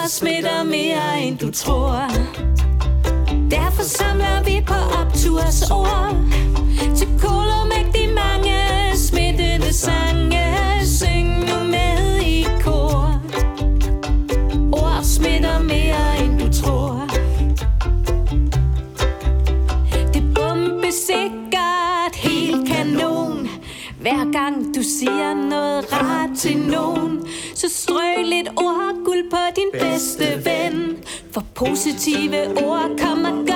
Ord smitter mere end du tror. Derfor samler vi på optursord til kolomægtig mange smittende sange. Syng nu med i kor. Ord smitter mere end du tror. Det bombes sikkert helt kanon. Hver gang du siger noget rart til nogen, så strøg lidt ordguld på din bedste ven. For positive ord kommer